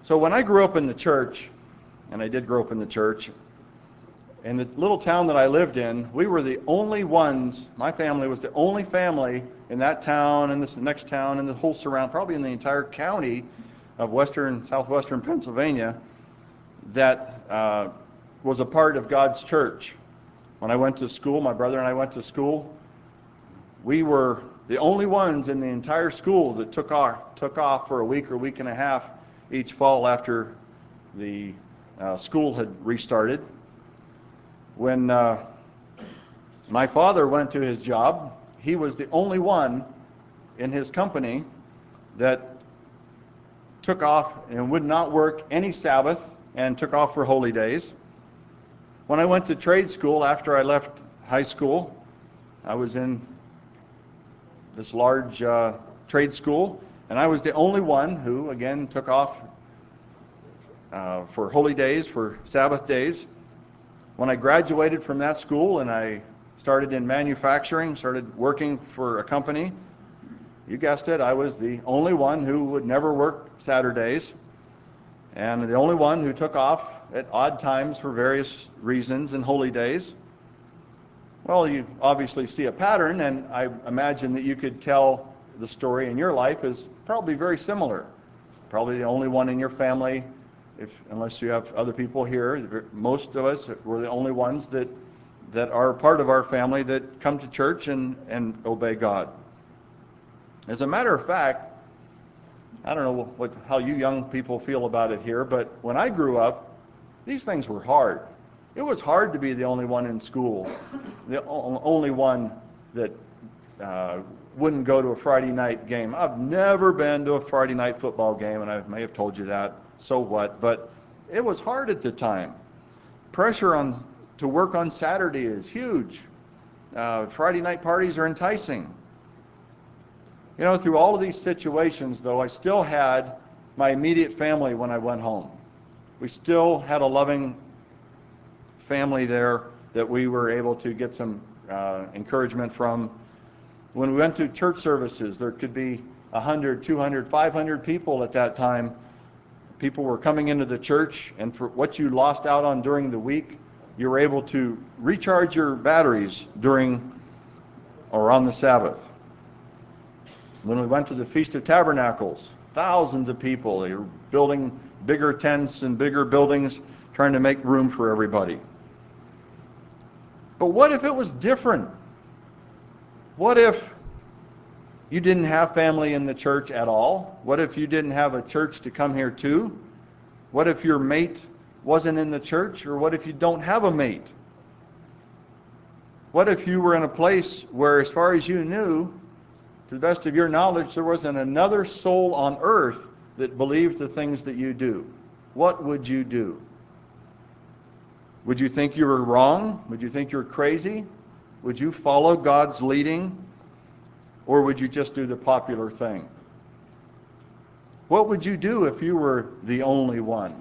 So when I grew up in the church, and I did grow up in the church, in the little town that I lived in, we were the only ones, my family was the only family in that town and this next town and the whole surround, probably in the entire county of southwestern Pennsylvania, that was a part of God's church. When I went to school, my brother and I went to school, we were the only ones in the entire school that took off for a week or week and a half each fall after the school had restarted. When my father went to his job, he was the only one in his company that took off and would not work any Sabbath and took off for holy days. When I went to trade school after I left high school, I was in this large trade school, and I was the only one who, again, took off for holy days, for Sabbath days. When I graduated from that school and I started in manufacturing, started working for a company, you guessed it, I was the only one who would never work Saturdays, and the only one who took off at odd times for various reasons and holy days. Well, you obviously see a pattern, and I imagine that you could tell the story in your life is probably very similar. Probably the only one in your family, unless you have other people here. Most of us were the only ones that are part of our family that come to church and obey God. As a matter of fact, I don't know how you young people feel about it here, but when I grew up, these things were hard. It was hard to be the only one in school, the only one that wouldn't go to a Friday night game. I've never been to a Friday night football game, and I may have told you that. So what? But it was hard at the time. Pressure to work on Saturday is huge. Friday night parties are enticing. You know, through all of these situations, though, I still had my immediate family when I went home. We still had a loving family there that we were able to get some encouragement from. When we went to church services, there could be 100, 200, 500 people at that time. People were coming into the church, and for what you lost out on during the week, you were able to recharge your batteries during or on the Sabbath. When we went to the Feast of Tabernacles, thousands of people, they were building bigger tents and bigger buildings, trying to make room for everybody. But what if it was different? What if you didn't have family in the church at all? What if you didn't have a church to come here to? What if your mate wasn't in the church? Or what if you don't have a mate? What if you were in a place where, as far as you knew, to the best of your knowledge, there wasn't another soul on earth that believed the things that you do? What would you do? Would you think you were wrong? Would you think you were crazy? Would you follow God's leading? Or would you just do the popular thing? What would you do if you were the only one?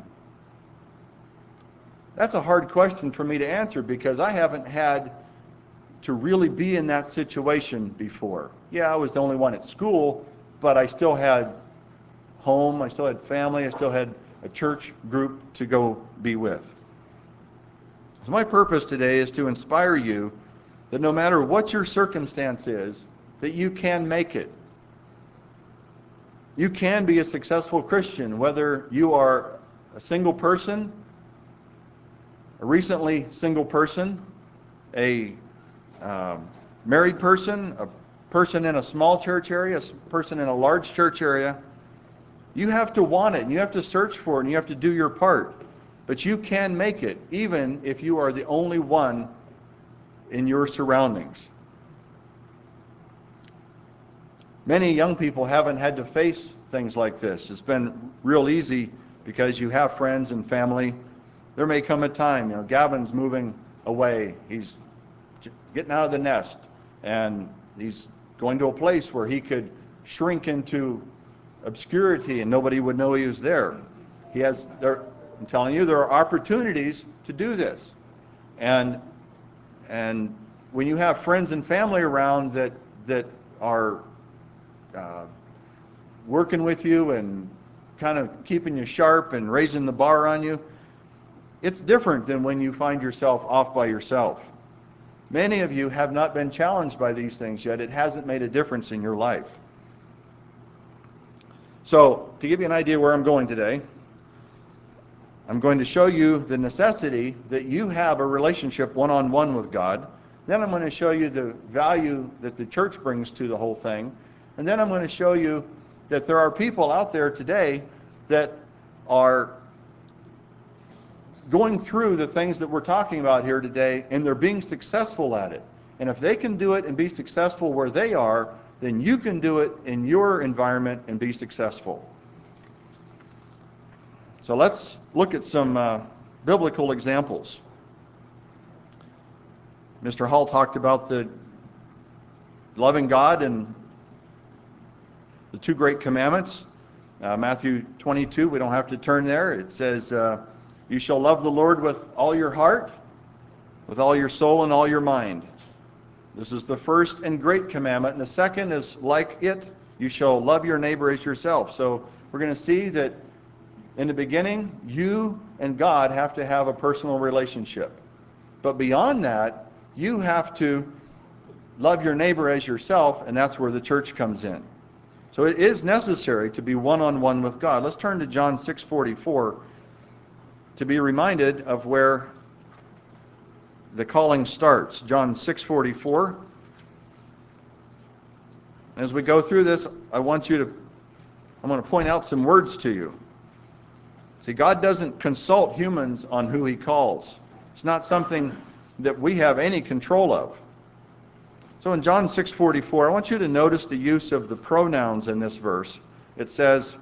That's a hard question for me to answer because I haven't had to really be in that situation before. Yeah, I was the only one at school, but I still had home, I still had family, I still had a church group to go be with. So my purpose today is to inspire you that no matter what your circumstance is, that you can make it. You can be a successful Christian, whether you are a single person, a recently single person, a married person, a person in a small church area, a person in a large church area. You have to want it, and you have to search for it, and you have to do your part. But you can make it, even if you are the only one in your surroundings. Many young people haven't had to face things like this. It's been real easy because you have friends and family. There may come a time, Gavin's moving away. He's getting out of the nest, and he's going to a place where he could shrink into obscurity and nobody would know he was there. I'm telling you, there are opportunities to do this. And when you have friends and family around that are working with you and kind of keeping you sharp and raising the bar on you. It's different than when you find yourself off by yourself. Many of you have not been challenged by these things yet. It hasn't made a difference in your life. So, to give you an idea where I'm going today, I'm going to show you the necessity that you have a relationship one-on-one with God. Then I'm going to show you the value that the church brings to the whole thing. And then I'm going to show you that there are people out there today that are going through the things that we're talking about here today, and they're being successful at it. And if they can do it and be successful where they are, then you can do it in your environment and be successful. So let's look at some biblical examples. Mr. Hall talked about the loving God and the two great commandments. Matthew 22, we don't have to turn there. It says, you shall love the Lord with all your heart, with all your soul, and all your mind. This is the first and great commandment. And the second is like it, you shall love your neighbor as yourself. So we're going to see that in the beginning, you and God have to have a personal relationship. But beyond that, you have to love your neighbor as yourself, and that's where the church comes in. So it is necessary to be one-on-one with God. Let's turn to John 6:44 to be reminded of where the calling starts. John 6:44. As we go through this, I'm going to point out some words to you. See, God doesn't consult humans on who He calls. It's not something that we have any control of. So in John 6:44, I want you to notice the use of the pronouns in this verse. It says,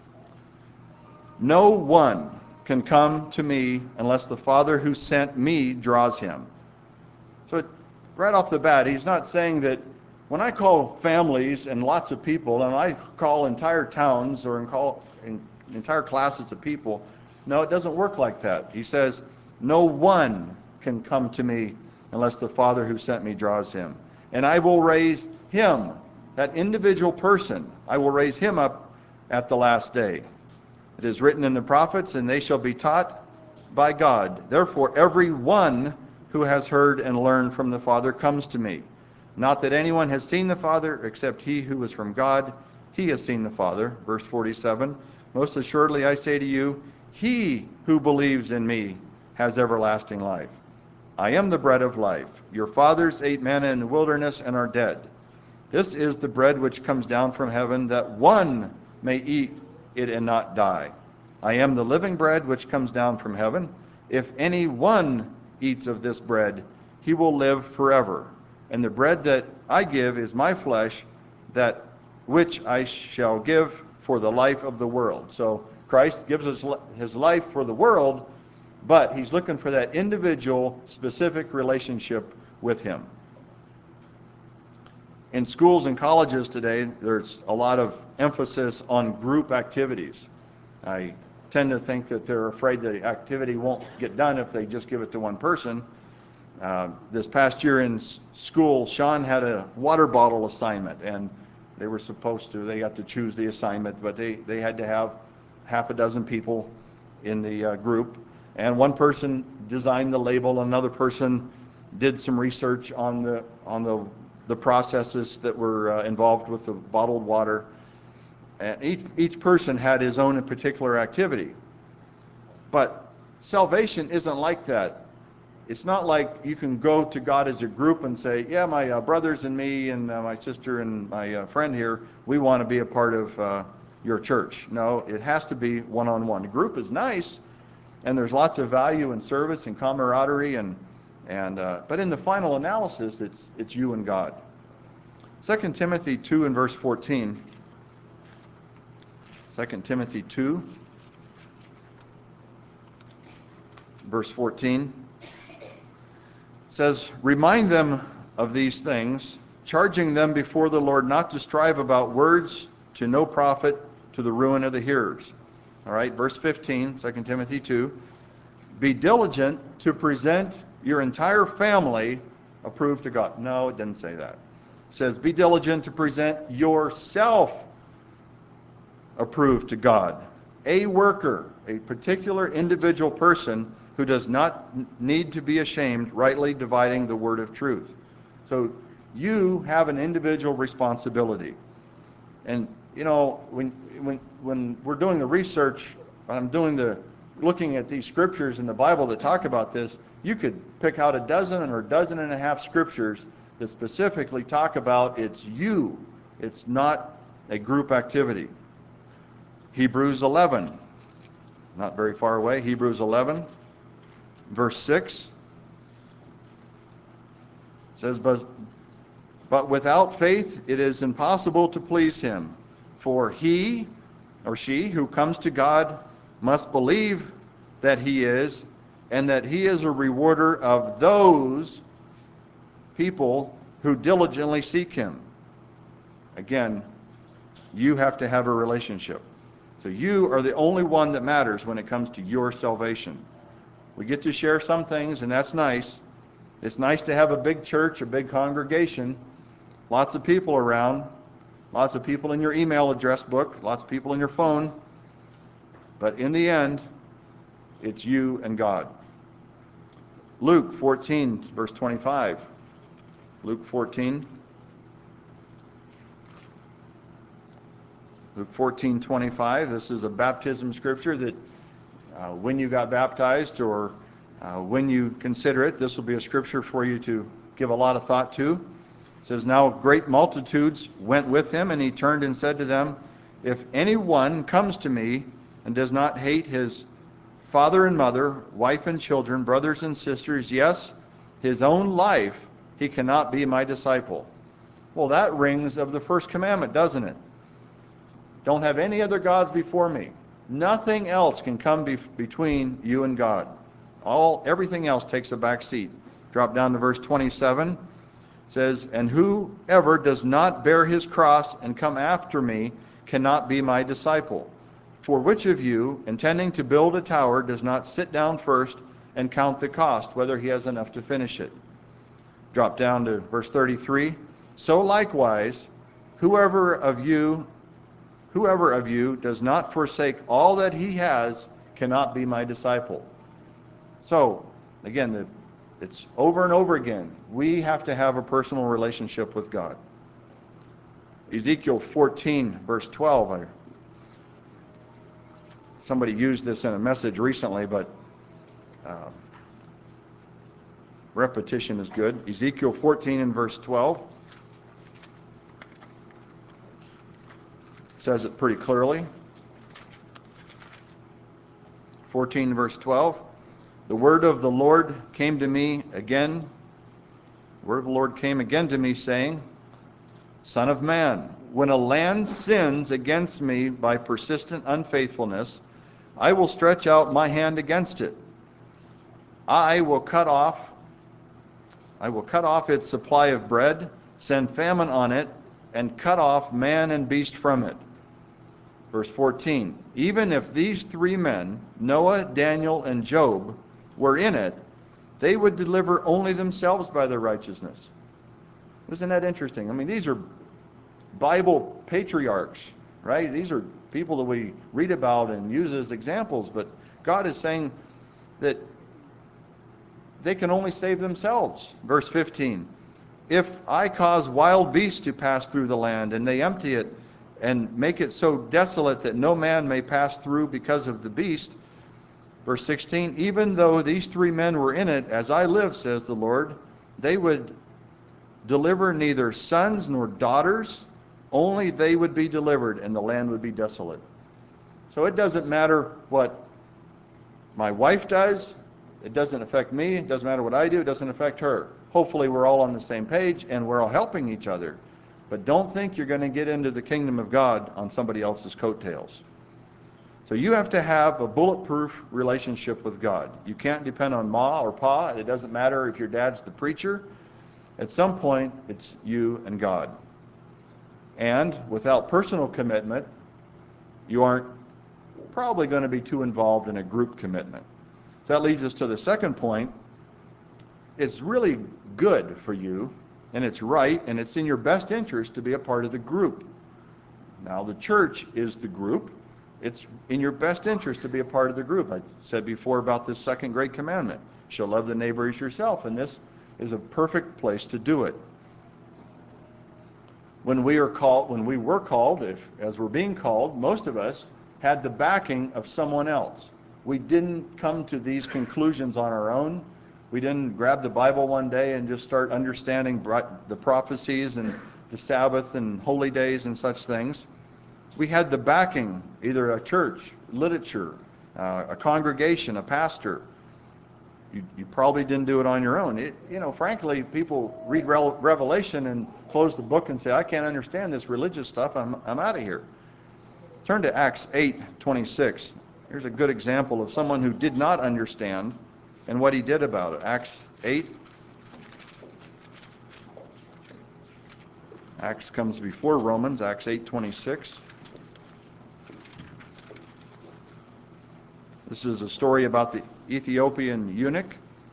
no one can come to me unless the Father who sent me draws him. So right off the bat, He's not saying that when I call families and lots of people, and I call entire towns or call entire classes of people, no, it doesn't work like that. He says, no one can come to me unless the Father who sent me draws him. And I will raise him, that individual person, I will raise him up at the last day. It is written in the prophets, and they shall be taught by God. Therefore, every one who has heard and learned from the Father comes to me. Not that anyone has seen the Father, except he who is from God. He has seen the Father. Verse 47, most assuredly I say to you, he who believes in me has everlasting life. I am the bread of life. Your fathers ate manna in the wilderness and are dead. This is the bread which comes down from heaven, that one may eat it and not die. I am the living bread which comes down from heaven. If anyone eats of this bread, he will live forever. And the bread that I give is my flesh, that which I shall give for the life of the world. So Christ gives us his life for the world, but he's looking for that individual, specific relationship with him. In schools and colleges today, there's a lot of emphasis on group activities. I tend to think that they're afraid the activity won't get done if they just give it to one person. This past year in school, Sean had a water bottle assignment, and they got to choose the assignment, but they had to have half a dozen people in the group. And one person designed the label, another person did some research on the processes that were involved with the bottled water. And each person had his own particular activity. But salvation isn't like that. It's not like you can go to God as a group and say, yeah, my brothers and me and my sister and my friend here, we want to be a part of your church. No, it has to be one-on-one. A group is nice, and there's lots of value in service and camaraderie, but in the final analysis, it's you and God. 2 Timothy 2 and verse 14. 2 Timothy 2, verse 14. Says, remind them of these things, charging them before the Lord not to strive about words to no profit, to the ruin of the hearers. All right, verse 15, 2 Timothy 2. Be diligent to present your entire family approved to God. No, it didn't say that. It says, be diligent to present yourself approved to God, a worker, a particular individual person who does not need to be ashamed, rightly dividing the word of truth. So you have an individual responsibility. And you know, when we're doing the research, when I'm looking at these scriptures in the Bible that talk about this, you could pick out a dozen or a dozen and a half scriptures that specifically talk about it's you. It's not a group activity. Hebrews 11, not very far away. Hebrews 11, verse 6 says, But without faith it is impossible to please him. For he or she who comes to God must believe that he is, and that he is a rewarder of those people who diligently seek him. Again, you have to have a relationship. So you are the only one that matters when it comes to your salvation. We get to share some things, and that's nice. It's nice to have a big church, a big congregation, lots of people around, lots of people in your email address book, lots of people in your phone. But in the end, it's you and God. Luke 14, verse 25. Luke 14. Luke 14:25. This is a baptism scripture that when you got baptized or when you consider it, this will be a scripture for you to give a lot of thought to. It says, Now great multitudes went with him, and he turned and said to them, If anyone comes to me and does not hate his father and mother, wife and children, brothers and sisters, yes, his own life, he cannot be my disciple. Well, that rings of the first commandment, doesn't it? Don't have any other gods before me. Nothing else can come between you and God. Everything else takes a back seat. Drop down to verse 27. It says, And whoever does not bear his cross and come after me cannot be my disciple. For which of you, intending to build a tower, does not sit down first and count the cost, whether he has enough to finish it? Drop down to verse 33. So likewise, whoever of you does not forsake all that he has cannot be my disciple. So, again, it's over and over again. We have to have a personal relationship with God. Ezekiel 14, verse 12. Somebody used this in a message recently, but repetition is good. Ezekiel 14 and verse 12 says it pretty clearly. 14 verse 12. The word of the Lord came to me again. The word of the Lord came again to me, saying, Son of man, when a land sins against me by persistent unfaithfulness, I will stretch out my hand against it. I will cut off its supply of bread, send famine on it, and cut off man and beast from it. Verse 14, even if these three men, Noah, Daniel, and Job, were in it, they would deliver only themselves by their righteousness. Isn't that interesting? I mean, these are Bible patriarchs, right? These are people that we read about and use as examples, but God is saying that they can only save themselves. Verse 15, if I cause wild beasts to pass through the land, and they empty it, and make it so desolate that no man may pass through because of the beast. Verse 16, even though these three men were in it, as I live, says the Lord, they would deliver neither sons nor daughters, only they would be delivered, and the land would be desolate. So it doesn't matter what my wife does, it doesn't affect me, it doesn't matter what I do, it doesn't affect her. Hopefully we're all on the same page and we're all helping each other. But don't think you're going to get into the kingdom of God on somebody else's coattails. So you have to have a bulletproof relationship with God. You can't depend on ma or pa. It doesn't matter if your dad's the preacher. At some point, it's you and God. And without personal commitment, you aren't probably going to be too involved in a group commitment. So that leads us to the second point. It's really good for you, and it's right, and it's in your best interest to be a part of the group. Now, the church is the group, it's in your best interest to be a part of the group. I said before about this second great commandment. You shall love the neighbor as yourself, and this is a perfect place to do it. When we were called, as we're being called, most of us had the backing of someone else. We didn't come to these conclusions on our own. We didn't grab the Bible one day and just start understanding the prophecies and the Sabbath and holy days and such things. We had the backing, either a church, literature, a congregation, a pastor. You probably didn't do it on your own. Frankly, people read Revelation and close the book and say, I can't understand this religious stuff, I'm out of here. Turn to Acts 8:26. Here's a good example of someone who did not understand and what he did about it. Acts 8. Acts comes before Romans, Acts 8:26. This is a story about the Ethiopian eunuch.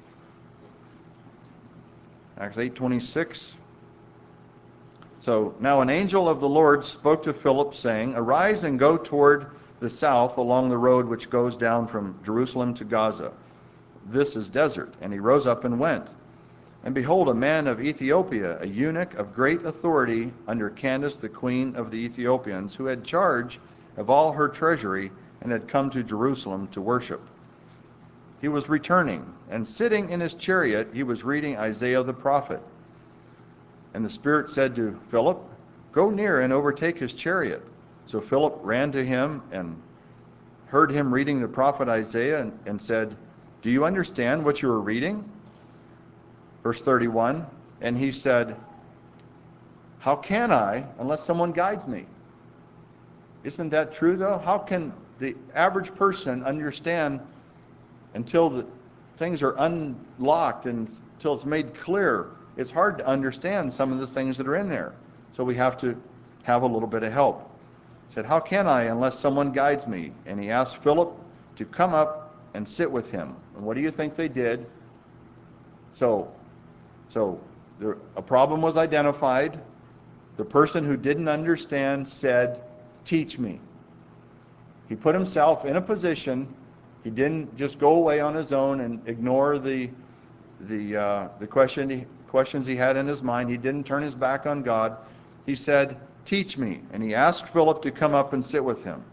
Acts 8:26. So, now an angel of the Lord spoke to Philip, saying, Arise and go toward the south along the road which goes down from Jerusalem to Gaza. This is desert. And he rose up and went. And behold, a man of Ethiopia, a eunuch of great authority under Candace, the queen of the Ethiopians, who had charge of all her treasury, and had come to Jerusalem to worship. He was returning, and sitting in his chariot, he was reading Isaiah the prophet. And the Spirit said to Philip, Go near and overtake his chariot. So Philip ran to him and heard him reading the prophet Isaiah and said, Do you understand what you are reading? Verse 31, and he said, How can I unless someone guides me? Isn't that true, though? How can the average person understand until the things are unlocked and until it's made clear? It's hard to understand some of the things that are in there. So we have to have a little bit of help. He said, How can I unless someone guides me? And he asked Philip to come up and sit with him. And what do you think they did? So a problem was identified. The person who didn't understand said, Teach me. He put himself in a position. He didn't just go away on his own and ignore the questions he had in his mind. He didn't turn his back on God. He said, Teach me. And he asked Philip to come up and sit with him.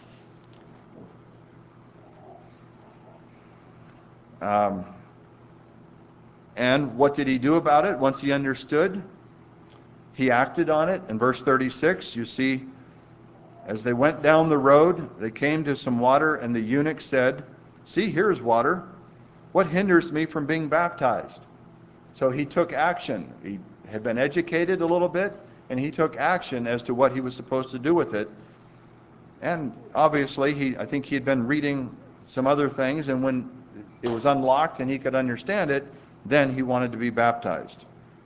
And what did he do about it once he understood? He acted on it. In verse 36, you see, as they went down the road, they came to some water, and the eunuch said, See, here's water. What hinders me from being baptized? So he took action. He had been educated a little bit, and he took action as to what he was supposed to do with it. And obviously, I think he had been reading some other things, and when it was unlocked and he could understand it, then he wanted to be baptized.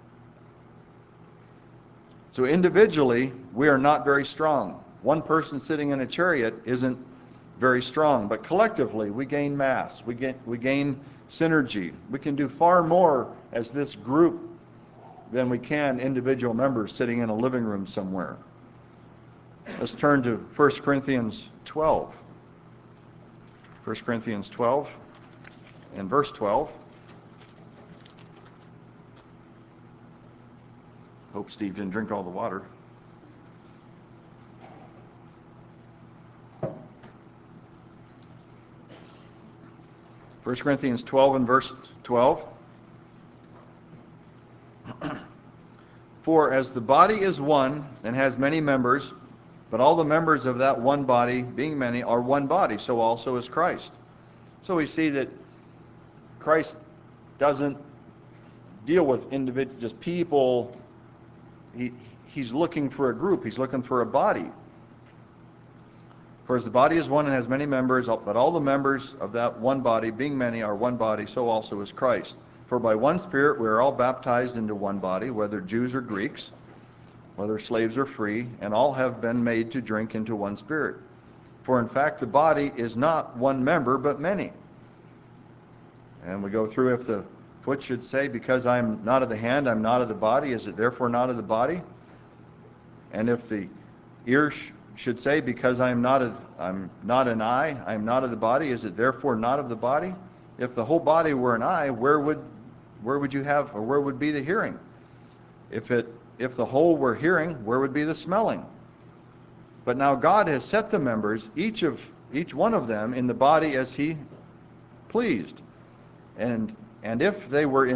So individually, we are not very strong. One person sitting in a chariot isn't very strong, but collectively we gain mass, we gain synergy. We can do far more as this group than we can individual members sitting in a living room somewhere. Let's turn to 1 Corinthians 12. 1 Corinthians 12 and verse 12. Hope Steve didn't drink all the water. First Corinthians 12 and verse 12. For as the body is one and has many members, but all the members of that one body, being many, are one body, so also is Christ. So we see that Christ doesn't deal with individuals, just people. He's looking for a group. He's looking for a body. For as the body is one and has many members, but all the members of that one body, being many, are one body, so also is Christ. For by one Spirit we are all baptized into one body, whether Jews or Greeks, whether slaves or free, and all have been made to drink into one Spirit. For in fact the body is not one member, but many. And we go through, if the foot should say, because I am not of the hand, I am not of the body, is it therefore not of the body? And if the ear should say, because I'm not an eye, I am not of the body, is it therefore not of the body? If the whole body were an eye, where would you have, or where would be the hearing? If the whole were hearing, where would be the smelling? But now God has set the members, each one of them, in the body as he pleased. And if they were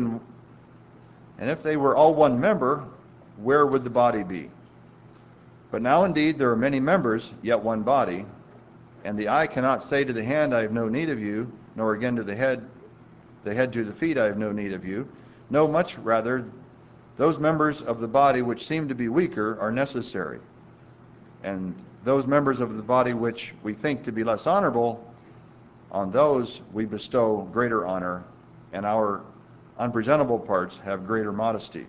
all one member, where would the body be? But now indeed there are many members, yet one body. And the eye cannot say to the hand, I have no need of you, nor again to the head to the feet, I have no need of you. No, much rather, those members of the body which seem to be weaker are necessary. And those members of the body which we think to be less honorable, on those we bestow greater honor, and our unpresentable parts have greater modesty.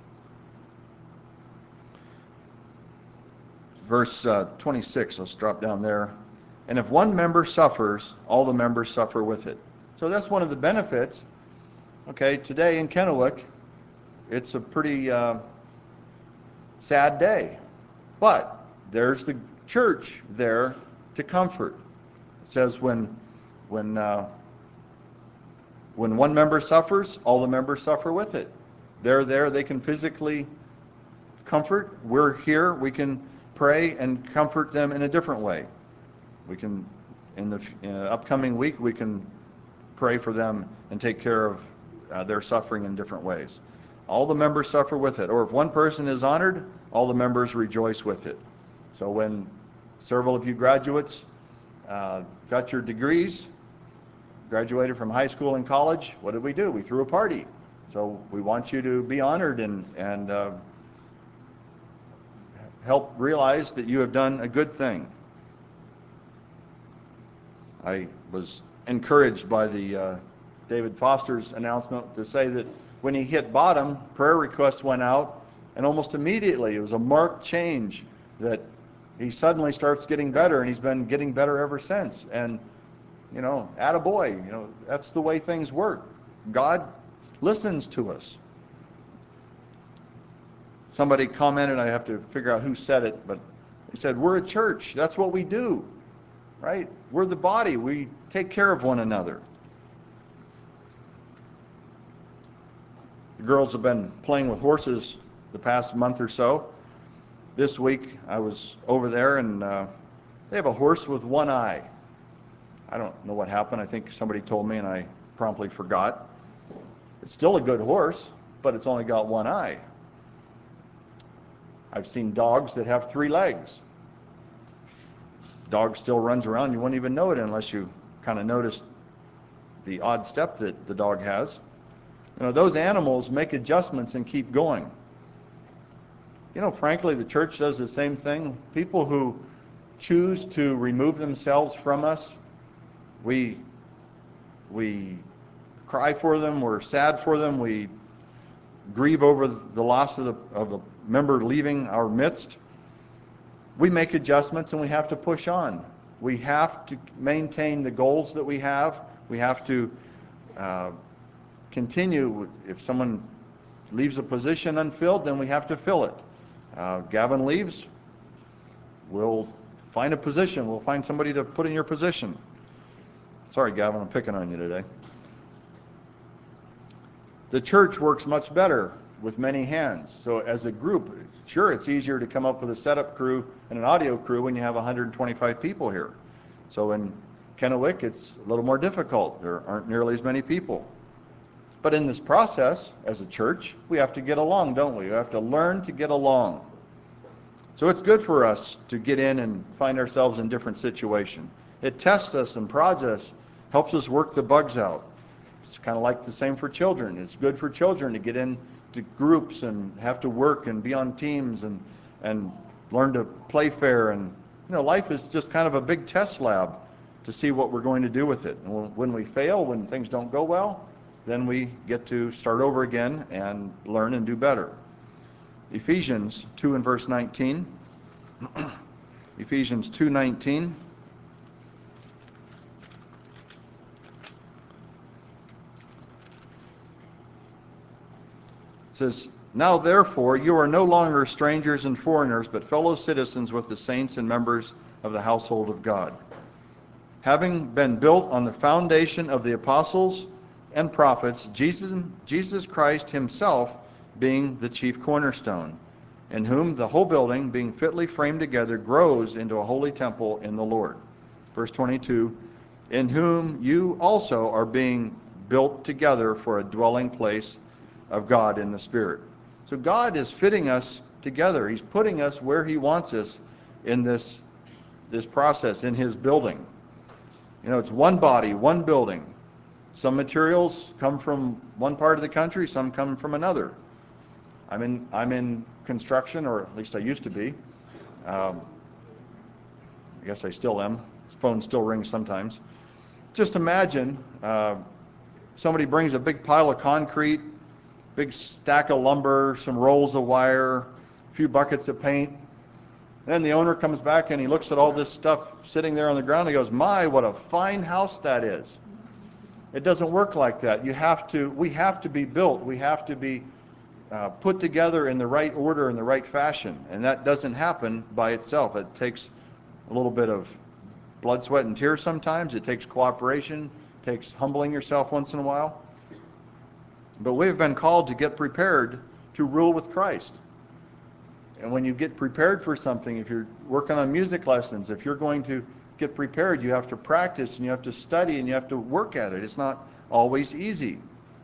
Verse 26, let's drop down there. And if one member suffers, all the members suffer with it. So that's one of the benefits. Okay, today in Kennewick, it's a pretty sad day. But there's the church there to comfort. It says when one member suffers, all the members suffer with it. They're there, they can physically comfort. We're here, we can pray and comfort them in a different way. We can, in the upcoming week, we can pray for them and take care of their suffering in different ways. All the members suffer with it. Or if one person is honored, all the members rejoice with it. So when several of you graduates got your degrees, graduated from high school and college, what did we do? We threw a party. So we want you to be honored and help realize that you have done a good thing. I was encouraged by the David Foster's announcement to say that when he hit bottom, prayer requests went out, and almost immediately it was a marked change that he suddenly starts getting better, and he's been getting better ever since. And attaboy, that's the way things work. God listens to us. Somebody commented, I have to figure out who said it, but they said, we're a church. That's what we do, right? We're the body. We take care of one another. The girls have been playing with horses the past month or so. This week I was over there, and they have a horse with one eye. I don't know what happened. I think somebody told me, and I promptly forgot. It's still a good horse, but it's only got one eye. I've seen dogs that have 3 legs. Dog still runs around. You wouldn't even know it unless you kind of notice the odd step that the dog has. Those animals make adjustments and keep going. Frankly, the church does the same thing. People who choose to remove themselves from us, we cry for them, we're sad for them, we grieve over the loss of a member leaving our midst. We make adjustments and we have to push on. We have to maintain the goals that we have. We have to continue. If someone leaves a position unfilled, then we have to fill it. Gavin leaves, we'll find a position. We'll find somebody to put in your position. Sorry, Gavin, I'm picking on you today. The church works much better with many hands. So as a group, sure, it's easier to come up with a setup crew and an audio crew when you have 125 people here. So in Kennewick, it's a little more difficult. There aren't nearly as many people. But in this process, as a church, we have to get along, don't we? We have to learn to get along. So it's good for us to get in and find ourselves in different situations. It tests us and prods us, helps us work the bugs out. It's kind of like the same for children. It's good for children to get into groups and have to work and be on teams and learn to play fair. And life is just kind of a big test lab to see what we're going to do with it. And when we fail, when things don't go well, then we get to start over again and learn and do better. Ephesians 2 and verse 19. Ephesians 2:19. Says, Now therefore you are no longer strangers and foreigners, but fellow citizens with the saints and members of the household of God, having been built on the foundation of the apostles and prophets, Jesus Christ himself being the chief cornerstone, in whom the whole building, being fitly framed together, grows into a holy temple in the Lord. Verse 22, in whom you also are being built together for a dwelling place of God in the Spirit. So God is fitting us together. He's putting us where he wants us in this process, in his building. You know, it's one body, one building. Some materials come from one part of the country, some come from another. I'm in construction, or at least I used to be. I guess I still am. His phone still rings sometimes. Just imagine somebody brings a big pile of concrete, big stack of lumber, some rolls of wire, a few buckets of paint. Then the owner comes back and he looks at all this stuff sitting there on the ground and he goes, my, what a fine house that is. It doesn't work like that. We have to be built. We have to be put together in the right order, in the right fashion. And that doesn't happen by itself. It takes a little bit of blood, sweat, and tears sometimes. It takes cooperation. It takes humbling yourself once in a while. But we've been called to get prepared to rule with Christ. And when you get prepared for something, if you're working on music lessons, if you're going to get prepared, you have to practice and you have to study and you have to work at it. It's not always easy.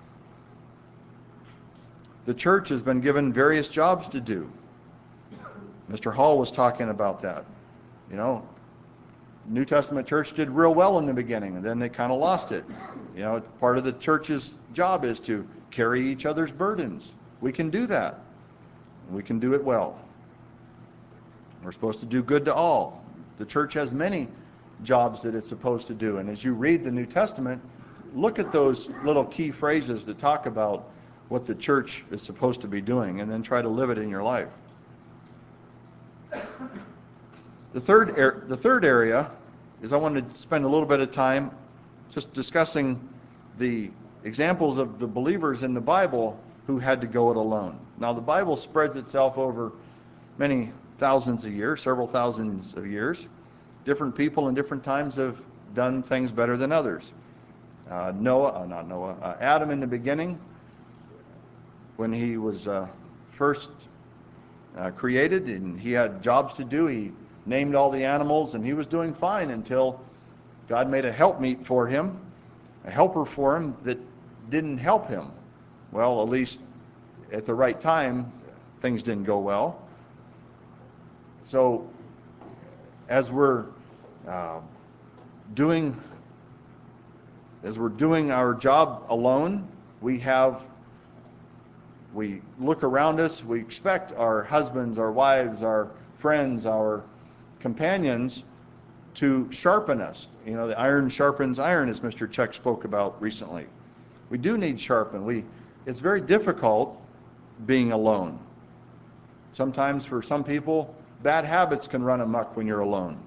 The church has been given various jobs to do. Mr. Hall was talking about that. You know, New Testament church did real well in the beginning, and then they kind of lost it. You know, part of the church's job is to carry each other's burdens. We can do that. We can do it well. We're supposed to do good to all. The church has many jobs that it's supposed to do. And as you read the New Testament, look at those little key phrases that talk about what the church is supposed to be doing, and then try to live it in your life. The third area is I wanted to spend a little bit of time just discussing the examples of the believers in the Bible who had to go it alone. Now, the Bible spreads itself over many thousands of years, several thousands of years. Different people in different times have done things better than others. Adam in the beginning, when he was first created and he had jobs to do, he named all the animals and he was doing fine until God made a helpmeet for him, a helper for him that didn't help him. Well, at least at the right time, things didn't go well. So as we're doing our job alone, we look around us, we expect our husbands, our wives, our friends, our companions to sharpen us. You know, the iron sharpens iron, as Mr. Chuck spoke about recently. We do need sharpen. It's very difficult being alone. Sometimes for some people, bad habits can run amok when you're alone.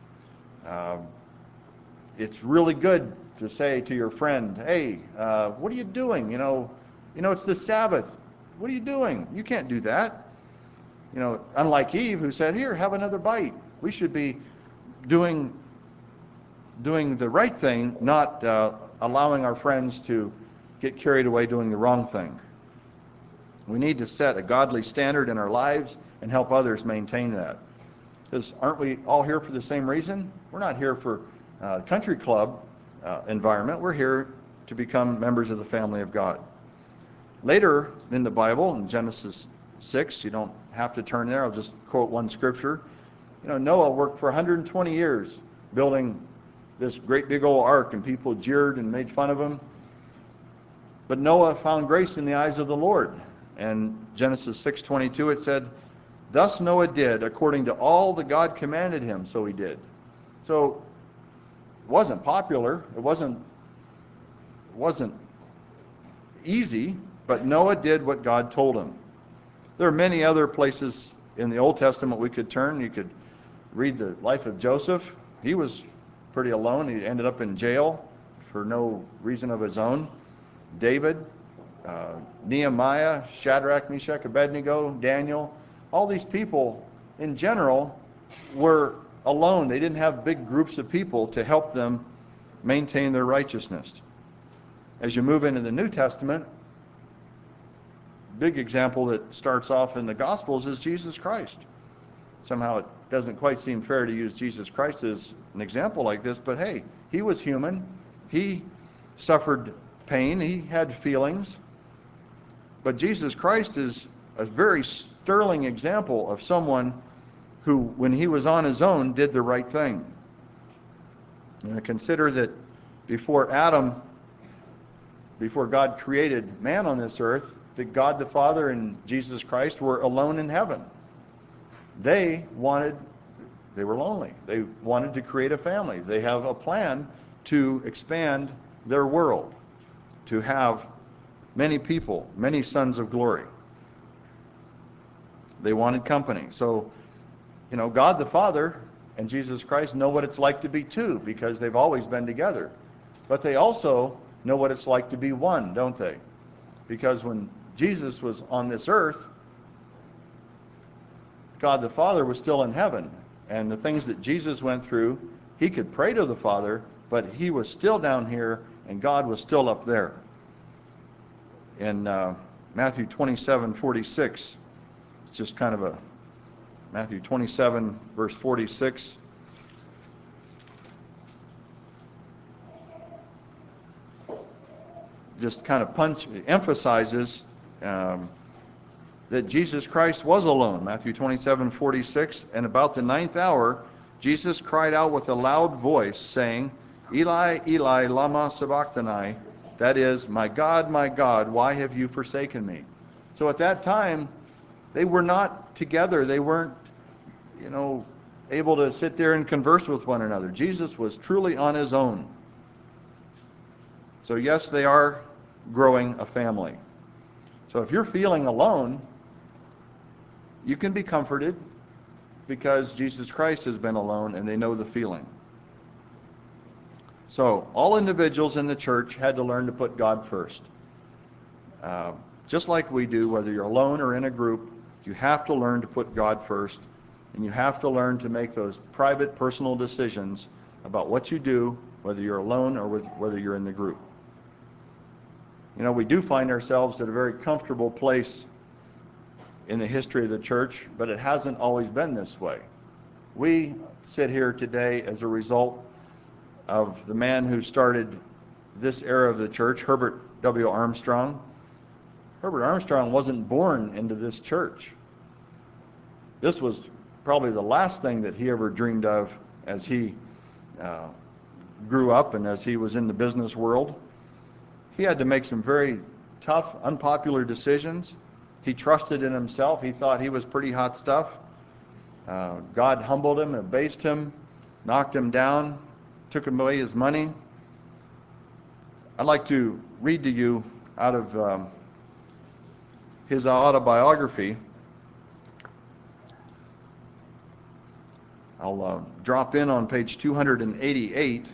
It's really good to say to your friend, hey, what are you doing? You know, it's the Sabbath. What are you doing? You can't do that. You know, unlike Eve, who said, here, have another bite. We should be doing the right thing, not allowing our friends to get carried away doing the wrong thing. We need to set a godly standard in our lives and help others maintain that. Because aren't we all here for the same reason? We're not here for country club environment. We're here to become members of the family of God. Later in the Bible, in Genesis 6, you don't have to turn there, I'll just quote one scripture. You know, Noah worked for 120 years building this great big old ark, and people jeered and made fun of him. But Noah found grace in the eyes of the Lord. And Genesis 6:22, it said, thus Noah did according to all that God commanded him, so he did. So it wasn't popular, it wasn't easy, but Noah did what God told him. There are many other places in the Old Testament we could turn. You could read the life of Joseph. He was pretty alone. He ended up in jail for no reason of his own. David, Nehemiah, Shadrach, Meshach, Abednego, Daniel, all these people in general were alone. They didn't have big groups of people to help them maintain their righteousness. As you move into the New Testament, big example that starts off in the Gospels is Jesus Christ. Somehow it doesn't quite seem fair to use Jesus Christ as an example like this, but hey, he was human. He suffered pain. He had feelings. But Jesus Christ is a very sterling example of someone who, when he was on his own, did the right thing. And consider that before God created man on this earth, that God the Father and Jesus Christ were alone in heaven. They were lonely. They wanted to create a family. They have a plan to expand their world, to have many people, many sons of glory. They wanted company. So, God the Father and Jesus Christ know what it's like to be two, because they've always been together. But they also know what it's like to be one, don't they? Because when Jesus was on this earth, God the Father was still in heaven. And the things that Jesus went through, he could pray to the Father, but he was still down here and God was still up there. In Matthew 27:46, it's just kind of a Matthew 27, verse 46. Just kind of emphasizes that Jesus Christ was alone. Matthew 27:46, and about the 9th hour, Jesus cried out with a loud voice, saying, Eli, Eli, lama sabachthani, that is, my God, why have you forsaken me? So at that time, they were not together. They weren't, able to sit there and converse with one another. Jesus was truly on his own. So yes, they are growing a family. So if you're feeling alone, you can be comforted because Jesus Christ has been alone and they know the feeling. So all individuals in the church had to learn to put God first. Just like we do, whether you're alone or in a group, you have to learn to put God first, and you have to learn to make those private, personal decisions about what you do, whether you're alone or whether you're in the group. We do find ourselves at a very comfortable place in the history of the church, but it hasn't always been this way. We sit here today as a result of the man who started this era of the church, Herbert W. Armstrong. Herbert Armstrong wasn't born into this church. This was probably the last thing that he ever dreamed of as he grew up and as he was in the business world. He had to make some very tough, unpopular decisions. He trusted in himself. He thought he was pretty hot stuff. God humbled him, abased him, knocked him down, took away his money. I'd like to read to you out of his autobiography. I'll drop in on page 288. It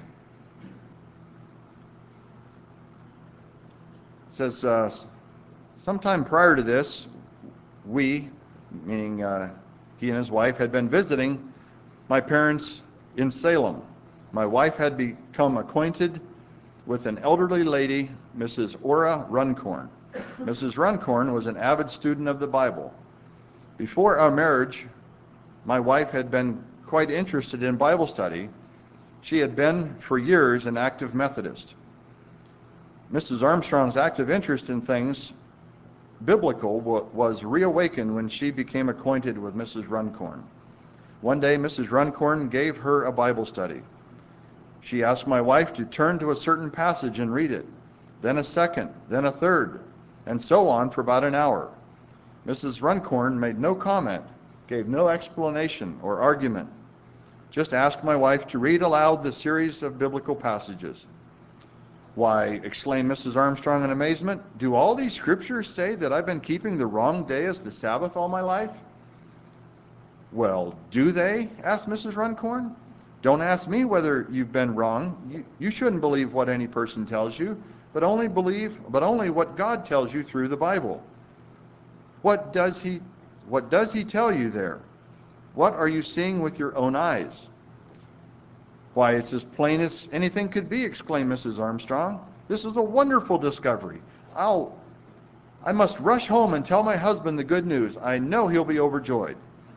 says, sometime prior to this, we, meaning he and his wife, had been visiting my parents in Salem. My wife had become acquainted with an elderly lady, Mrs. Ora Runcorn. Mrs. Runcorn was an avid student of the Bible. Before our marriage, my wife had been quite interested in Bible study. She had been for years an active Methodist. Mrs. Armstrong's active interest in things biblical was reawakened when she became acquainted with Mrs. Runcorn. One day, Mrs. Runcorn gave her a Bible study. She asked my wife to turn to a certain passage and read it, then a second, then a third, and so on for about an hour. Mrs. Runcorn made no comment, gave no explanation or argument, just asked my wife to read aloud the series of biblical passages. Why, exclaimed Mrs. Armstrong in amazement, do all these scriptures say that I've been keeping the wrong day as the Sabbath all my life? Well, do they? Asked Mrs. Runcorn. Don't ask me whether you've been wrong. You shouldn't believe what any person tells you, but only what God tells you through the Bible. What does he tell you there? What are you seeing with your own eyes? Why, it's as plain as anything could be, exclaimed Mrs. Armstrong. This is a wonderful discovery. I must rush home and tell my husband the good news. I know he'll be overjoyed.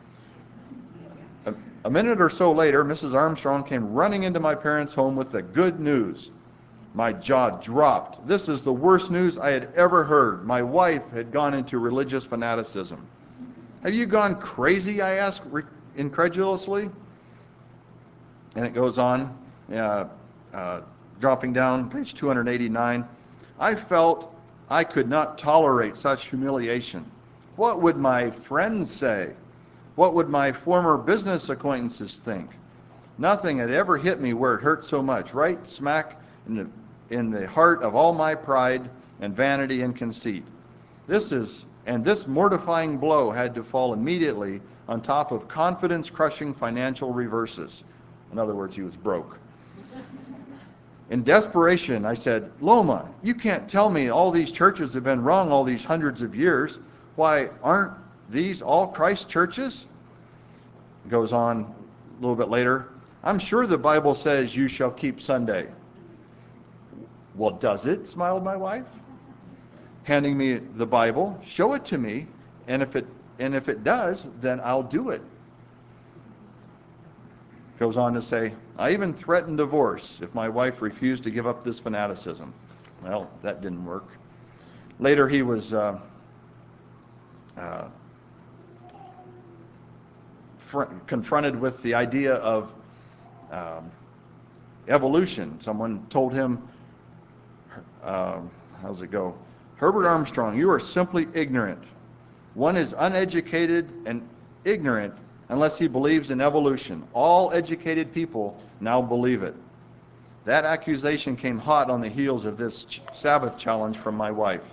A minute or so later, Mrs. Armstrong came running into my parents' home with the good news. My jaw dropped. This is the worst news I had ever heard. My wife had gone into religious fanaticism. Have you gone crazy? I asked incredulously. And it goes on, dropping down, page 289. I felt I could not tolerate such humiliation. What would my friends say? What would my former business acquaintances think? Nothing had ever hit me where it hurt so much, right smack in the heart of all my pride and vanity and conceit. This mortifying blow had to fall immediately on top of confidence-crushing financial reverses. In other words, he was broke. In desperation, I said, Loma, you can't tell me all these churches have been wrong all these hundreds of years. Why, aren't these all Christ churches? It goes on a little bit later. I'm sure the Bible says you shall keep Sunday. Well, does it? Smiled my wife, handing me the Bible. Show it to me, and if it does, then I'll do it. Goes on to say, I even threatened divorce if my wife refused to give up this fanaticism. Well, that didn't work. Later, he was confronted with the idea of evolution. Someone told him, how's it go? Herbert Armstrong, you are simply ignorant. One is uneducated and ignorant unless he believes in evolution. All educated people now believe it. That accusation came hot on the heels of this Sabbath challenge from my wife.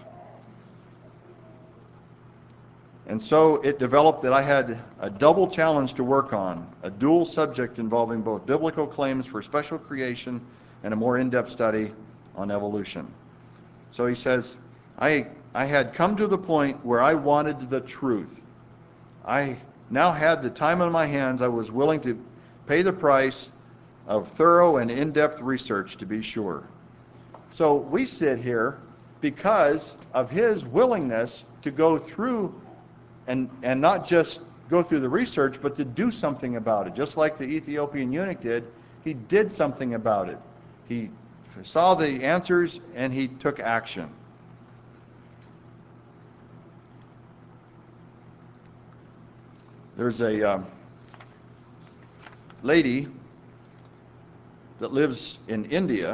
And so it developed that I had a double challenge to work on, a dual subject involving both biblical claims for special creation and a more in-depth study on evolution. So he says, I had come to the point where I wanted the truth. I now had the time on my hands. I was willing to pay the price of thorough and in-depth research to be sure. So we sit here because of his willingness to go through and not just go through the research, but to do something about it. Just like the Ethiopian eunuch did, he did something about it. He saw the answers and he took action. There's a lady that lives in India.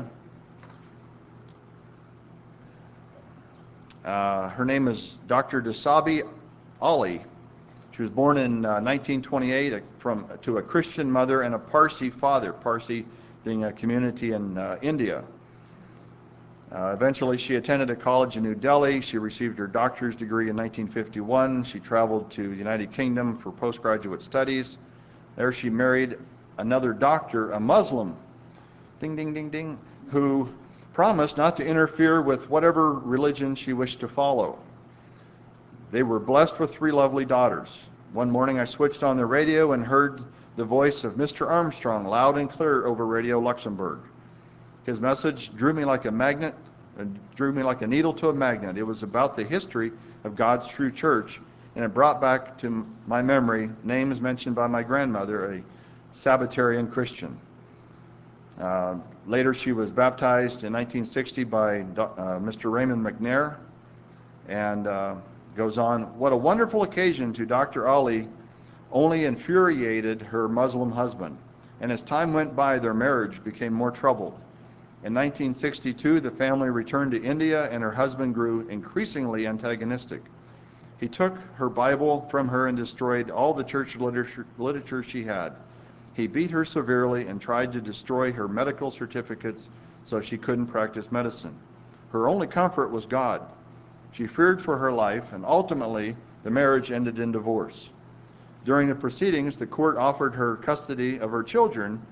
Her name is Dr. Dasabi Ali. She was born in 1928 to a Christian mother and a Parsi father, Parsi being a community in India. Eventually, she attended a college in New Delhi. She received her doctor's degree in 1951. She traveled to the United Kingdom for postgraduate studies. There she married another doctor, a Muslim, ding, ding, ding, ding, who promised not to interfere with whatever religion she wished to follow. They were blessed with 3 lovely daughters. One morning I switched on the radio and heard the voice of Mr. Armstrong loud and clear over Radio Luxembourg. His message drew me like a magnet, drew me like a needle to a magnet. It was about the history of God's true church, and it brought back to my memory names mentioned by my grandmother, a Sabbatarian Christian. Later she was baptized in 1960 by Mr. Raymond McNair, and goes on, what a wonderful occasion to Dr. Ali only infuriated her Muslim husband, and as time went by, their marriage became more troubled. In 1962, the family returned to India, and her husband grew increasingly antagonistic. He took her Bible from her and destroyed all the church literature she had. He beat her severely and tried to destroy her medical certificates so she couldn't practice medicine. Her only comfort was God. She feared for her life, and ultimately, the marriage ended in divorce. During the proceedings, the court offered her custody of her children,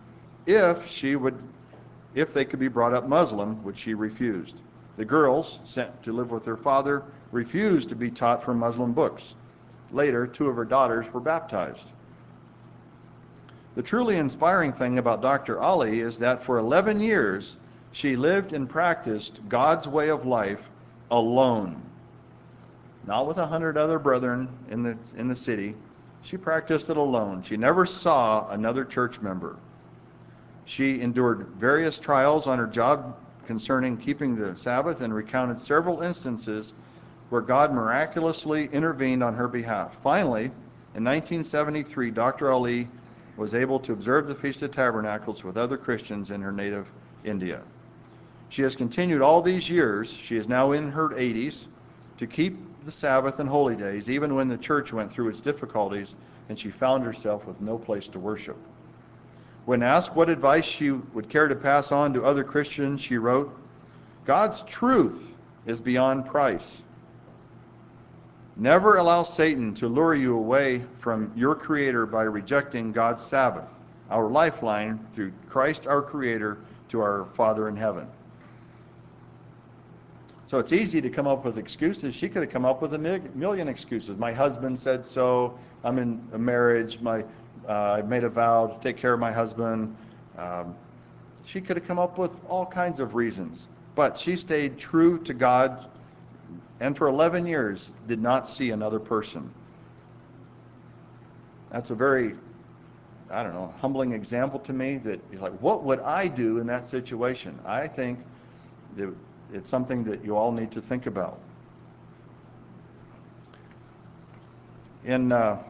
if they could be brought up Muslim, which she refused. The girls, sent to live with their father, refused to be taught from Muslim books. Later, 2 of her daughters were baptized. The truly inspiring thing about Dr. Ali is that for 11 years, she lived and practiced God's way of life alone. Not with 100 other brethren in the city. She practiced it alone. She never saw another church member. She endured various trials on her job concerning keeping the Sabbath and recounted several instances where God miraculously intervened on her behalf. Finally, in 1973, Dr. Ali was able to observe the Feast of Tabernacles with other Christians in her native India. She has continued all these years, she is now in her 80s, to keep the Sabbath and holy days, even when the church went through its difficulties and she found herself with no place to worship. When asked what advice she would care to pass on to other Christians, she wrote, "God's truth is beyond price. Never allow Satan to lure you away from your Creator by rejecting God's Sabbath, our lifeline through Christ our Creator to our Father in heaven." So it's easy to come up with excuses. She could have come up with a million excuses. My husband said so. I'm in a marriage. I made a vow to take care of my husband. She could have come up with all kinds of reasons. But she stayed true to God, and for 11 years did not see another person. That's a very, humbling example to me, that you're like, what would I do in that situation? I think that it's something that you all need to think about. In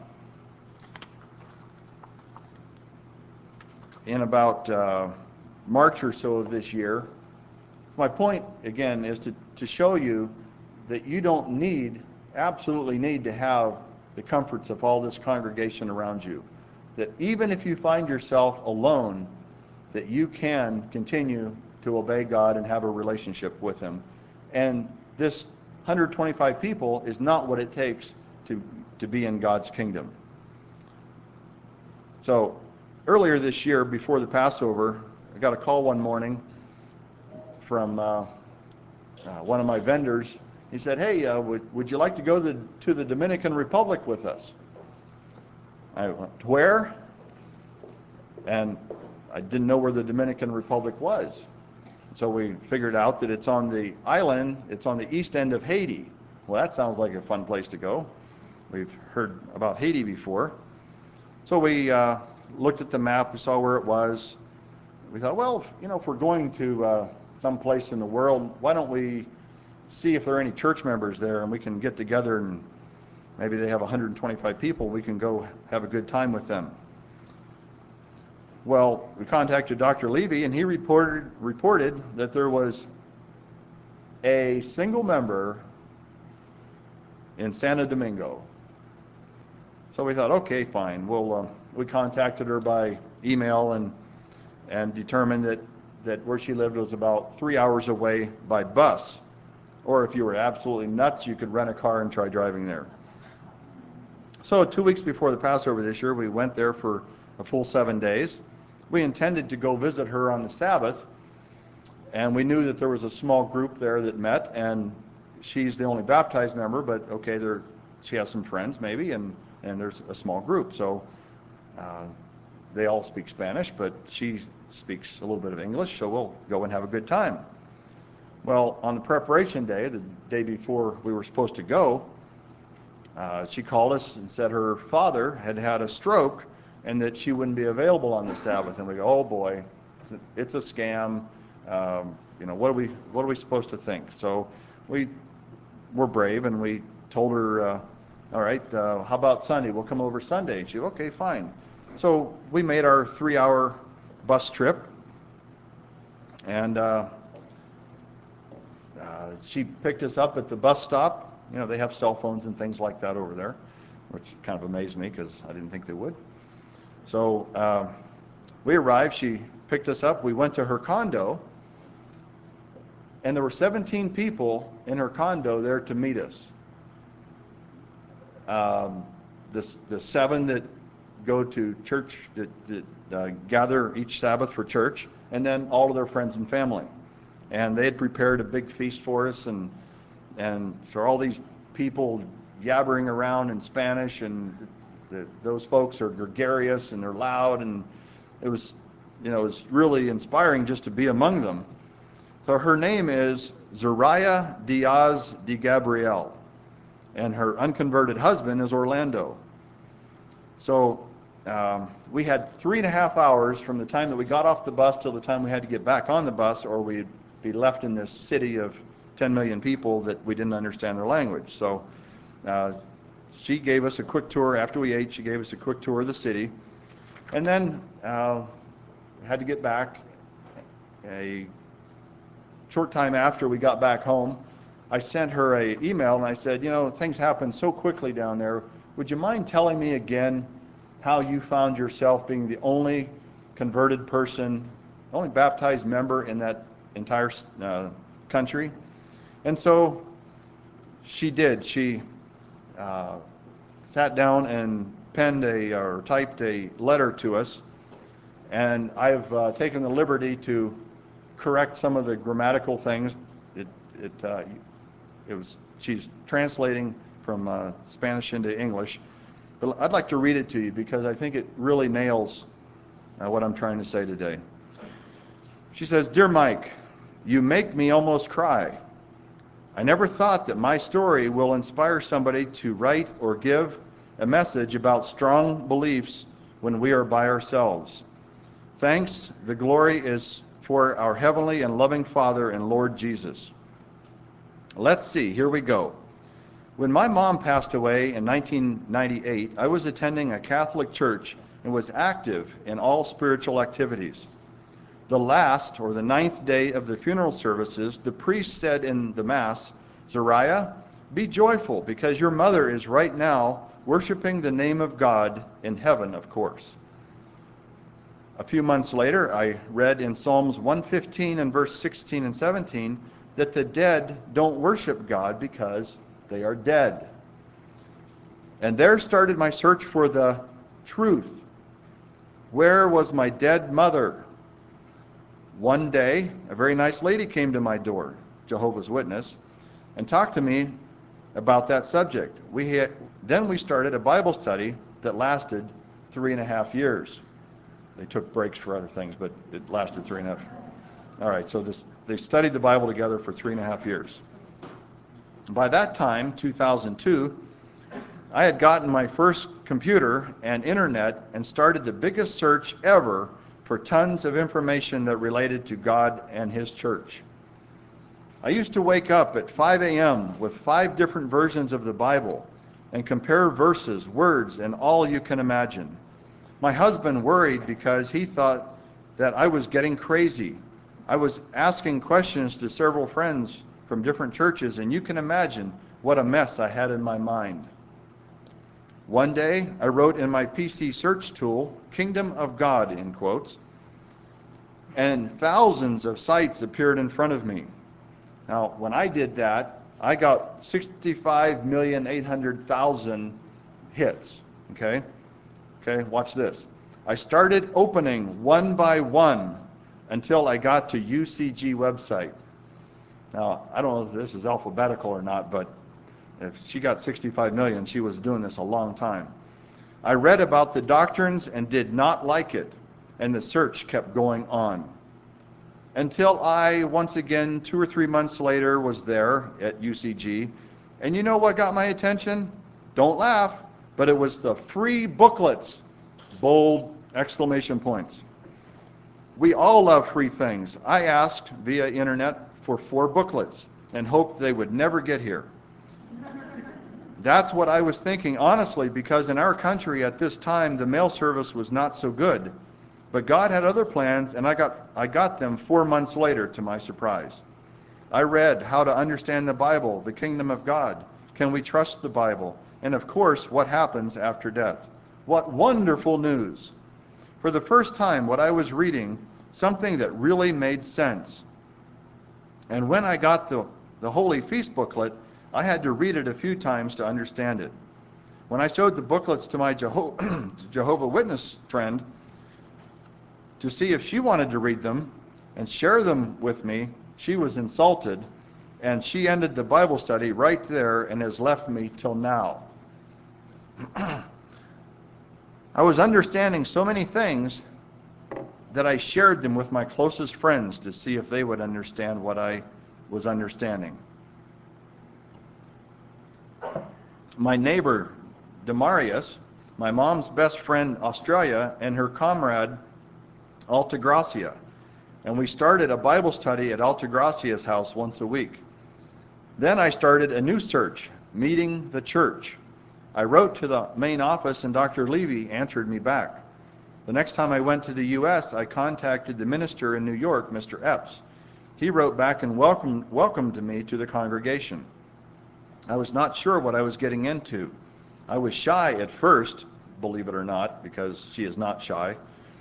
about March or so of this year, my point again is to show you that you don't absolutely need to have the comforts of all this congregation around you. That even if you find yourself alone, that you can continue to obey God and have a relationship with Him. And this 125 people is not what it takes to be in God's kingdom. So earlier this year, before the Passover, I got a call one morning from one of my vendors. He said, "Hey, would you like to go to the Dominican Republic with us?" I went, "Where?" And I didn't know where the Dominican Republic was. So we figured out that it's on the island, it's on the east end of Haiti. Well, that sounds like a fun place to go. We've heard about Haiti before. So we looked at the map, we saw where it was. We thought, well, if we're going to some place in the world, why don't we see if there are any church members there, and we can get together, and maybe they have 125 people, we can go have a good time with them. Well, we contacted Dr. Levy, and he reported that there was a single member in Santo Domingo. So we thought, okay, fine. We contacted her by email and determined that where she lived was about 3 hours away by bus. Or if you were absolutely nuts, you could rent a car and try driving there. So 2 weeks before the Passover this year, we went there for a full 7 days. We intended to go visit her on the Sabbath, and we knew that there was a small group there that met, and she's the only baptized member, but okay, she has some friends maybe, and there's a small group. So they all speak Spanish, but she speaks a little bit of English, so we'll go and have a good time. Well, on the preparation day, the day before we were supposed to go, she called us and said her father had had a stroke and that she wouldn't be available on the Sabbath. And we go, oh boy, it's a scam. What are we supposed to think? So we were brave, and we told her, all right, how about Sunday? We'll come over Sunday. And she, okay, fine. So we made our 3-hour bus trip, and she picked us up at the bus stop. They have cell phones and things like that over there, which kind of amazed me because I didn't think they would. So we arrived, she picked us up, we went to her condo, and there were 17 people in her condo there to meet us. The 7 go to church, that gather each Sabbath for church, and then all of their friends and family. And they had prepared a big feast for us, and so all these people yabbering around in Spanish, and those folks are gregarious and they're loud, and it was really inspiring just to be among them. So her name is Zoraya Diaz de Gabriel, and her unconverted husband is Orlando. So we had 3.5 hours from the time that we got off the bus till the time we had to get back on the bus, or we'd be left in this city of 10 million people that we didn't understand their language. So she gave us a quick tour. After we ate, she gave us a quick tour of the city. And then had to get back. A short time after we got back home, I sent her an email and I said, things happen so quickly down there. Would you mind telling me again how you found yourself being the only converted person, only baptized member in that entire country? And so she did. She sat down and penned or typed a letter to us, and I've taken the liberty to correct some of the grammatical things. She's translating from Spanish into English, but I'd like to read it to you because I think it really nails what I'm trying to say today. She says, "Dear Mike, you make me almost cry. I never thought that my story will inspire somebody to write or give a message about strong beliefs when we are by ourselves. Thanks, the glory is for our heavenly and loving Father and Lord Jesus." Let's see, here we go. When my mom passed away in 1998, I was attending a Catholic church and was active in all spiritual activities. The last, or the 9th day of the funeral services, the priest said in the Mass, "Zoraya, be joyful because your mother is right now worshiping the name of God in heaven, of course." A few months later, I read in Psalms 115 and verse 16 and 17 that the dead don't worship God because they are dead. And there started my search for the truth. Where was my dead mother? One day, a very nice lady came to my door, Jehovah's Witness, and talked to me about that subject. Then we started a Bible study that lasted 3.5 years. They took breaks for other things, but it lasted 3.5. All right, so they studied the Bible together for 3.5 years. By that time, 2002, I had gotten my first computer and internet and started the biggest search ever for tons of information that related to God and His church. I used to wake up at 5 a.m. with 5 different versions of the Bible and compare verses, words, and all you can imagine. My husband worried because he thought that I was getting crazy. I was asking questions to several friends from different churches, and you can imagine what a mess I had in my mind. One day, I wrote in my PC search tool, "Kingdom of God," in quotes, and thousands of sites appeared in front of me. Now, when I did that, I got 65,800,000 hits, okay? Okay, watch this. I started opening one by one until I got to UCG website. Now, I don't know if this is alphabetical or not, but if she got 65 million, she was doing this a long time. I read about the doctrines and did not like it, and the search kept going on. Until I, once again, 2 or 3 months later, was there at UCG. And you know what got my attention? Don't laugh, but it was the free booklets. Bold exclamation points. We all love free things. I asked via internet for 4 booklets and hoped they would never get here. That's what I was thinking, honestly, because in our country at this time, the mail service was not so good. But God had other plans, and I got them 4 months later, to my surprise. I read how to understand the Bible, the kingdom of God. Can we trust the Bible? And of course, what happens after death? What wonderful news! For the first time, what I was reading, something that really made sense. And when I got the Holy Feast booklet, I had to read it a few times to understand it. When I showed the booklets to my Jehovah Witness friend to see if she wanted to read them and share them with me, she was insulted, and she ended the Bible study right there and has left me till now. I was understanding so many things that I shared them with my closest friends to see if they would understand what I was understanding. My neighbor, Demarius, my mom's best friend, Australia, and her comrade, Altagracia. And we started a Bible study at Altagracia's house once a week. Then I started a new search, Meeting the Church. I wrote to the main office and Dr. Levy answered me back. The next time I went to the U.S., I contacted the minister in New York, Mr. Epps. He wrote back and welcomed me to the congregation. I was not sure what I was getting into. I was shy at first, believe it or not, because she is not shy.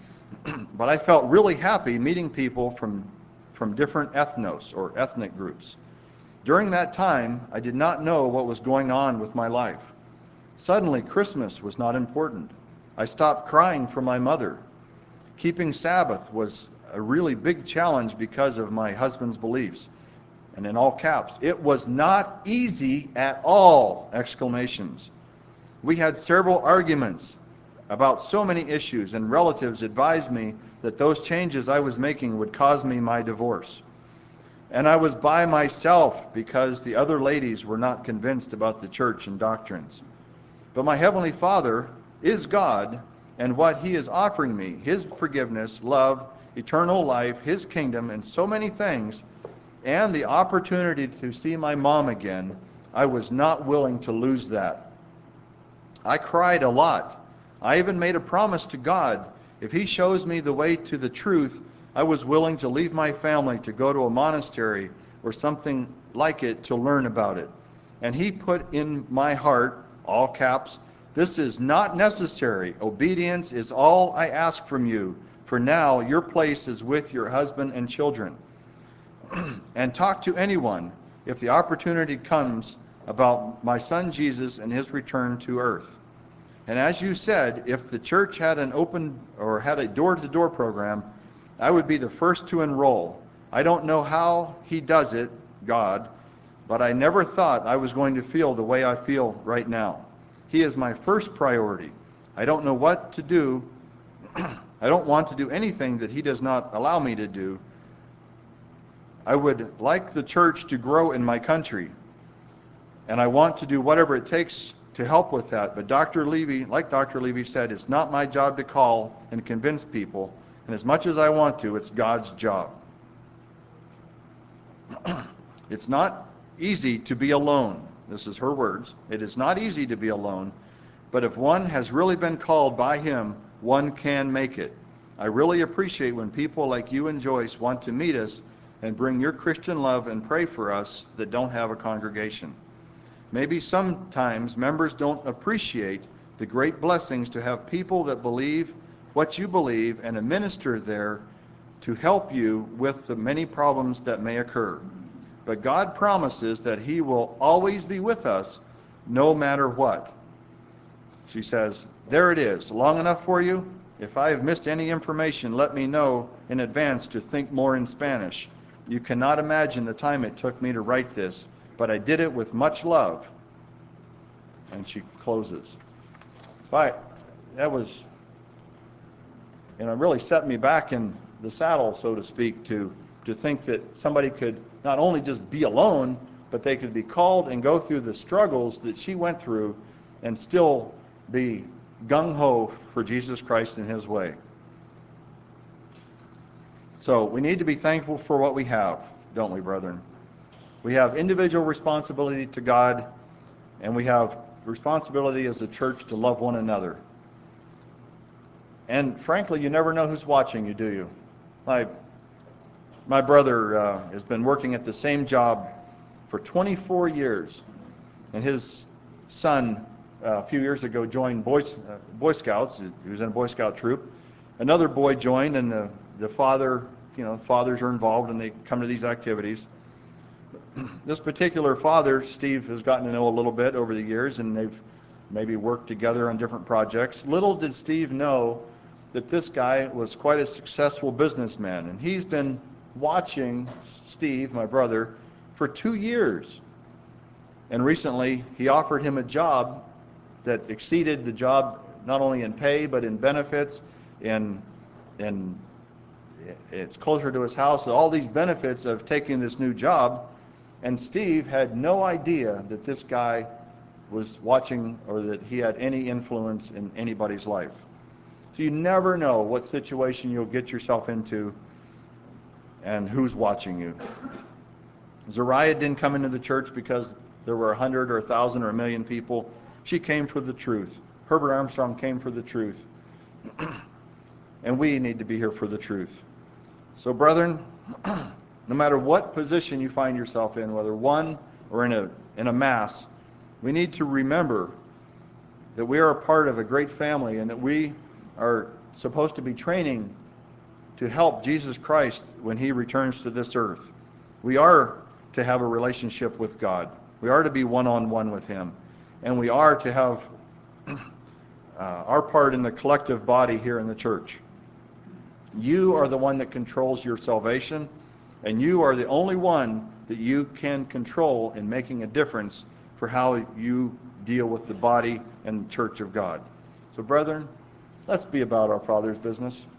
But I felt really happy meeting people from different ethnos or ethnic groups. During that time, I did not know what was going on with my life. Suddenly, Christmas was not important. I stopped crying for my mother. Keeping Sabbath was a really big challenge because of my husband's beliefs. And in all caps, it was not easy at all! Exclamations. We had several arguments about so many issues, and relatives advised me that those changes I was making would cause me my divorce. And I was by myself because the other ladies were not convinced about the church and doctrines. But my Heavenly Father is God, and what He is offering me, His forgiveness, love, eternal life, His kingdom, and so many things, and the opportunity to see my mom again, I was not willing to lose that. I cried a lot. I even made a promise to God. If He shows me the way to the truth, I was willing to leave my family to go to a monastery or something like it to learn about it. And He put in my heart, all caps, "This is not necessary. Obedience is all I ask from you. For now, your place is with your husband and children." And talk to anyone, if the opportunity comes, about my son Jesus and His return to earth. And as you said, if the church had an open or had a door-to-door program, I would be the first to enroll. I don't know how He does it, God, but I never thought I was going to feel the way I feel right now. He is my first priority. I don't know what to do. I don't want to do anything that He does not allow me to do. I would like the church to grow in my country, and I want to do whatever it takes to help with that. But Dr. Levy, like Dr. Levy said, it's not my job to call and convince people, and as much as I want to, it's God's job. It's not easy to be alone. This is her words. It is not easy to be alone, but if one has really been called by Him, one can make it. I really appreciate when people like you and Joyce want to meet us and bring your Christian love and pray for us that don't have a congregation. Maybe sometimes members don't appreciate the great blessings to have people that believe what you believe and a minister there to help you with the many problems that may occur. But God promises that He will always be with us no matter what. She says, there it is. Long enough for you? If I have missed any information, let me know in advance to think more in Spanish. You cannot imagine the time it took me to write this, but I did it with much love. And she closes. That was, really set me back in the saddle, so to speak, to think that somebody could not only just be alone, but they could be called and go through the struggles that she went through and still be gung-ho for Jesus Christ and His way. So we need to be thankful for what we have, don't we, brethren? We have individual responsibility to God, and we have responsibility as a church to love one another. And frankly, you never know who's watching you, do you? My brother has been working at the same job for 24 years, and his son a few years ago joined Boy Scouts. He was in a Boy Scout troop. Another boy joined, and the father, fathers are involved, and they come to these activities. This particular father, Steve, has gotten to know a little bit over the years, and they've maybe worked together on different projects. Little did Steve know that this guy was quite a successful businessman, and he's been watching Steve, my brother, for 2 years. And recently, he offered him a job that exceeded the job not only in pay, but in benefits, and it's closer to his house, all these benefits of taking this new job. And Steve had no idea that this guy was watching or that he had any influence in anybody's life. So you never know what situation you'll get yourself into and who's watching you. Zariah didn't come into the church because there were 100 or 1,000 or 1,000,000 people. She came for the truth. Herbert Armstrong came for the truth. And we need to be here for the truth. So brethren, no matter what position you find yourself in, whether one or in a mass, we need to remember that we are a part of a great family and that we are supposed to be training to help Jesus Christ when he returns to this earth. We are to have a relationship with God. We are to be one-on-one with him. And we are to have our part in the collective body here in the church. You are the one that controls your salvation, and you are the only one that you can control in making a difference for how you deal with the body and the church of God. So brethren, let's be about our Father's business.